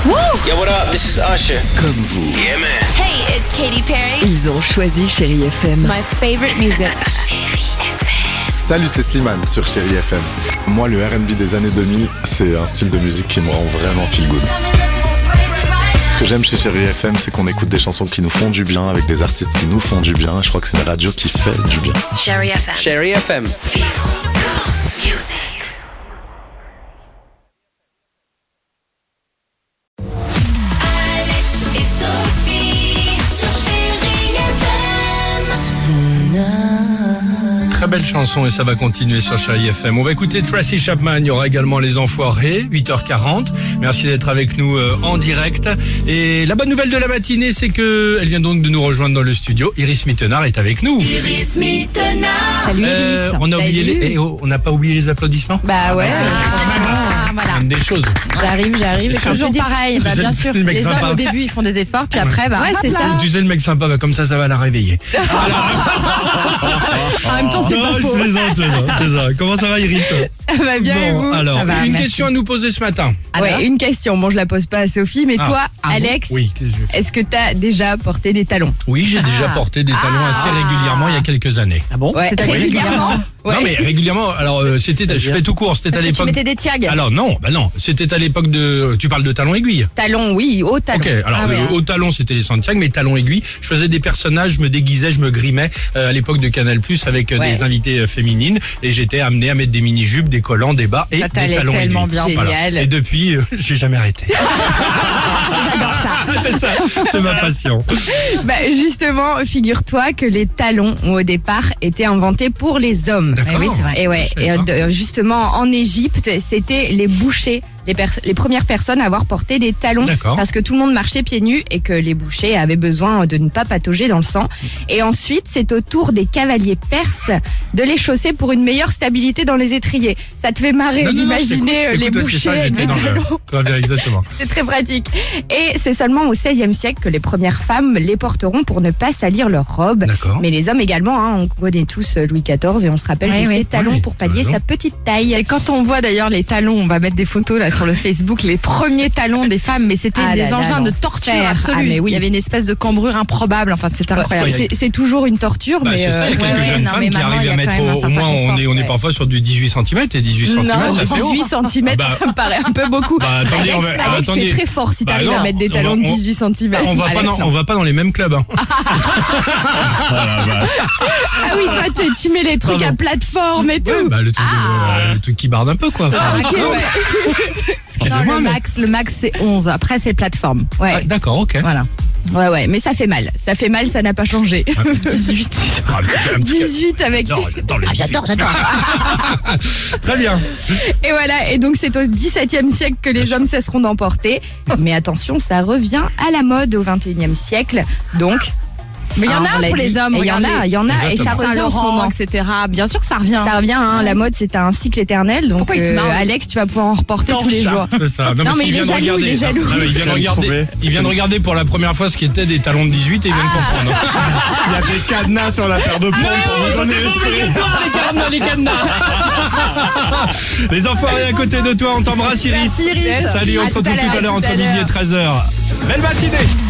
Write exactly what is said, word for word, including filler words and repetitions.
Yo, what up? This is Usher. Comme vous, Yeah, man. Hey, it's Katy Perry. ils ont choisi Chérie F M. My favorite music. Salut, c'est Slimane sur Chérie F M. Moi, le R and B des années deux mille, c'est un style de musique qui me rend vraiment feel good. Ce que j'aime chez Chérie F M, c'est qu'on écoute des chansons qui nous font du bien, avec des artistes qui nous font du bien. Je crois que c'est une radio qui fait du bien. Chérie F M. Chérie F M. Alex et Sophie sur Chérie F M. Très belle chanson et ça va continuer sur Chérie F M. On va écouter Tracy Chapman, il y aura également Les Enfoirés, huit heures quarante. Merci d'être avec nous euh, en direct. Et la bonne nouvelle de la matinée, c'est que elle vient donc de nous rejoindre dans le studio. Iris Mittenard est avec nous. Iris Mittenard. Salut Euh, Iris. on a oublié Salut. les, eh oh, on n'a pas oublié les applaudissements. Bah ouais. Ah, voilà. Même des choses. J'arrive, j'arrive. C'est toujours pareil. Bah, Vous bien êtes sûr. le mec Les sympa. hommes au début ils font des efforts, puis après bah Ouais, c'est ça. Tu sais le mec sympa, bah, comme ça, ça va la réveiller. En même temps c'est non, pas je faux. plaisante, c'est ça, c'est ça. Comment ça va, Iris? Ça va bien et Bon, vous? alors, Ça va, une merci. question à nous poser ce matin. Ouais, une question. Bon, je la pose pas à Sophie, mais Ah. toi, Ah bon Alex, Oui, qu'est-ce que je fais est-ce que t'as déjà porté des talons? Oui, j'ai déjà Ah. porté des talons Ah. assez régulièrement il y a quelques années. Ah bon? Ouais, C'est-à-dire régulièrement. Ouais. Non mais régulièrement, alors euh, c'était, je fais tout court, c'était à Est-ce que tu l'époque. mettais des tiags? Alors non, bah non, c'était à l'époque de. Tu parles de talons aiguilles. Talons, oui, haut talons. Ok, alors Ah ouais, euh, hein. au talon c'était les Santiago, mais talons aiguilles. Je faisais des personnages, je me déguisais, je me grimais euh, à l'époque de Canal Plus avec euh, Ouais. des invités euh, féminines et j'étais amené à mettre des mini jupes, des collants, des bas et Ça des t'allait talons tellement aiguilles. bien. Voilà. Génial. Et depuis, euh, j'ai jamais arrêté. J'adore ça. c'est ça, c'est ma passion. Bah, justement, figure-toi que les talons ont au départ été inventés pour les hommes. D'accord. Eh oui, c'est vrai. Et ouais, Je savais et pas. euh, justement en Égypte, c'était les bouchers, les, per- les premières personnes à avoir porté des talons, D'accord. parce que tout le monde marchait pieds nus et que les bouchers avaient besoin de ne pas patauger dans le sang. Et ensuite, c'est au tour des cavaliers perses de les chausser pour une meilleure stabilité dans les étriers. Ça te fait marrer Non, non, non, je d'imaginer t'écoute, je euh, les t'écoute, c'est bouchers ça, avec j'étais des dans le- talons. Très bien, exactement. C'est très pratique. Et c'est seulement au seizième siècle que les premières femmes les porteront pour ne pas salir leurs robes. D'accord. Mais les hommes également, hein, on connaît tous Louis quatorze et on se rappelle Oui, de oui. ses talons Oui, pour t'as pallier raison. sa petite taille. Et quand on voit d'ailleurs les talons, on va mettre des photos là sur le Facebook, les premiers talons des femmes, mais c'était Ah des là là, engins de l'enfer. torture Ah, absolue. mais oui. Il y avait une espèce de cambrure improbable, enfin c'était incroyable. C'est- C'est toujours une torture, Bah, mais c'est ça, il y a euh, quelques ouais, jeunes non, femmes mais qui maintenant, arrivent il y à a mettre quand même un au, au certain moins, on confort, est, on est ouais. parfois sur du dix-huit centimètres et dix-huit Non, centimètres, ça fait haut. dix-huit centimètres, Ah bah. ça me paraît un peu beaucoup. Bah, attendez, Alex, on va- Alex, attendez. c'est très fort si Bah, t'arrives non, à mettre des on talons va- de on- dix-huit centimètres. On va, pas Alex, dans, non. on va pas dans les mêmes clubs. Hein. Ah oui, toi, t'es- tu mets les trucs Pardon. à plateforme et tout. Ouais, bah, le, truc, euh, le truc qui barde un peu, quoi. Enfin, Ah, ok, ouais. Non, excusez-moi, le mais- max, le max c'est onze. Après c'est plateforme. Ouais. Ah, d'accord, ok. Voilà. Ouais, ouais, mais ça fait mal. Ça fait mal, ça n'a pas changé. dix-huit. Ah, mais un petit- dix-huit avec. Non, j'adore les J'adore, j'adore. Très bien. Et voilà, et donc c'est au dix-septième siècle que les hommes cesseront d'en porter. Mais attention, ça revient à la mode au vingt et unième siècle. Donc. Mais il y en hein, on a l'a pour dit. les hommes. Et il y en a, regardez. il y en a, et ça Exactement. revient en ce Saint-Laurent, moment. et cetera. Bien sûr que ça revient. Ça revient, hein, la mode c'est un cycle éternel. Donc Pourquoi il se euh, marre Alex, tu vas pouvoir en reporter tous les Torche. jours. C'est ça. parce mais qu'il il est vient de jaloux, regarder. il est jaloux. Non, mais il vient de Je viens de regarder. trouver. Il vient de regarder pour la première fois ce qui était des talons de dix-huit et il vient de comprendre. Il y a des cadenas sur la paire de pompes pour vous donner l'esprit. les cadenas, les cadenas. Les enfoirés à côté de toi, on t'embrasse, Iris. Merci, Iris. Salut, on À se tout retrouve à tout à l'heure, l'heure à tout entre à midi et l'heure. treize heures. Belle matinée.